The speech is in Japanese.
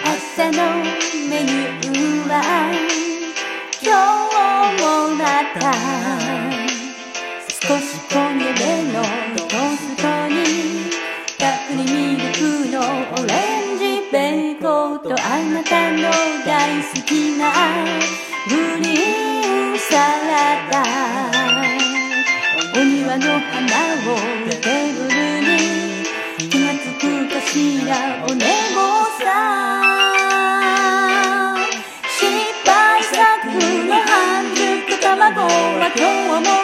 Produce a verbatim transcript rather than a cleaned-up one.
朝のメニューは今日もまた少し焦げ目のトーストにたっぷりミルクのオレンジベーコンとあなたの大好きなグリーンサラダ、お庭の花をテーブルに気がつくかしらおねごさん、失敗作の半熟卵は今日も